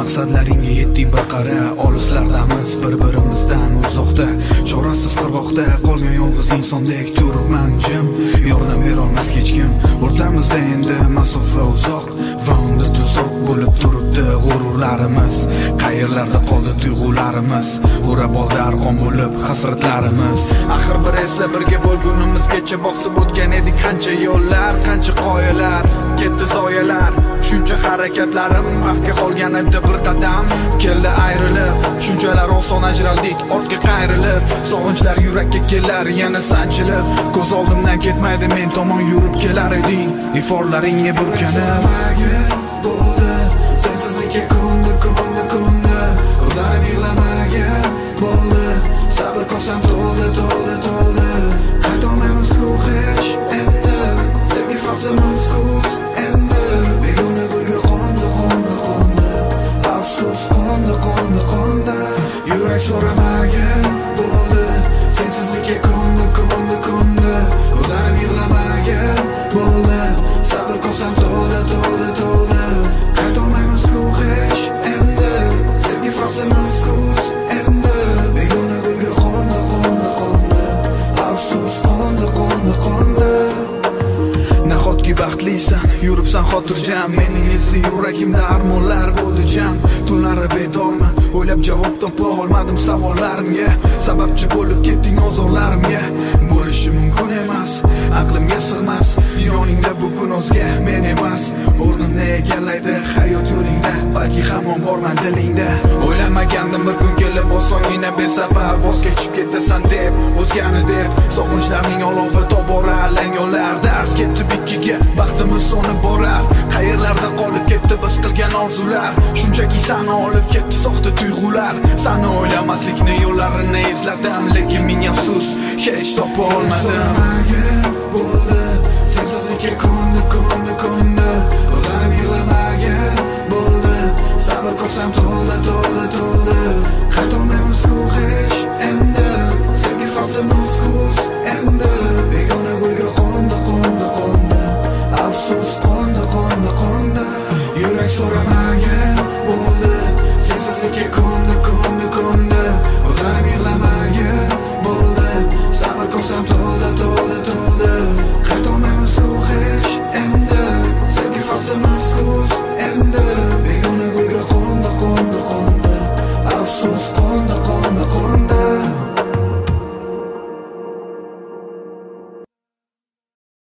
Maqsadlaringga yetding bir qara, olislardamiz bir-birimizdan uzoqda. Chorasiz qirg'oqda qolgan yolg'iz insondek turibman jim. Yordam berolmas hech kim. O'rtamizda endi masofa uzoq va unda tuzoq bo'lib turibdi g'ururlarimiz. Qayerlarda qoldi tuyg'ularimiz? O'rab oldi arqon bo'lib hasratlarimiz. Axir bir esla birga bo'lgunimizgacha bosib o'tgan edik qancha yo'llar, qancha qoyalar, ketdi zoyalar. Shuncha harakatlarim vaqtga qolgan edi bir qadam. Keldi ayrilib, shunchalar oson ajraldik ortga qayrilib. Sog'inchlar yurakka kelar yana sanchilib. Ko'z oldimdan ketmaydi, men tomon yurib kelar eding. Iforlaringga burkanib bo'ldi, sensizlikka ko'ndi. Ko'zlarim yig'lamagan bo'ldi, sabr kosam to'ldi. Qaytolmaymiz-ku hech endi, sevgi faslimiz o'z endi. Begona gulga qo'ndi, afsus qo'ndi. Yurak so'ramagan bo'ldi, sensizlikka ko'ndi. Ko'zlarim yig'lamagan bo'ldi, sabr kosam to'ldi. Qaytolmaymiz-ku hech endi, sevgi faslimiz o'z endi. Begona gulga qo'ndi, afsus qo'ndi. Nahotki baxtlisan, yuribsan xotirjam. Mening esa yuragimda armonlar bo'ldi jam. Tunlari bedorman, o'ylab javob topa olmadim savollarimga. Sababchi bo'lib ketding ozorlarimga. Bo'lishi mumkin emas, aqlimga sig'mas. Yoningda bugun o'zga men emas. O'rnimni egallaydi hayot yo'lingda, balki hamon borman dilingda. O'ylamagandim bir kun kelib osongina besabab voz kechib ketasan deb, o'zgani deb. Sog'inchlarning olovi tobora alangyolar, dars ketib ikkiga, baxtimiz so'nib borar. Qayerlarda qolib ketdi biz qilgan orzular? Shunchaki sani olib ketdi soxta tuyg'ular. Sani o'ylamaslikni yo'llarini izladim, lekin ming afsus hech topa olmadim. Bo'ldi, sensizlikka ko'ndi. Ko'zlarim yig'lamagan bo'ldi, sabr kosam to'ldi. Qaytolmaymiz-ku hech endi, sevgi faslimiz o'z endi. Begona gulga qo'ndi, afsus qo'ndi. Yurak so'ramagan bo'ldi, sensizlikka ko'ndi. Ko'zlarim yig'lamagan bo'ldi, sabr kosam to'ldi.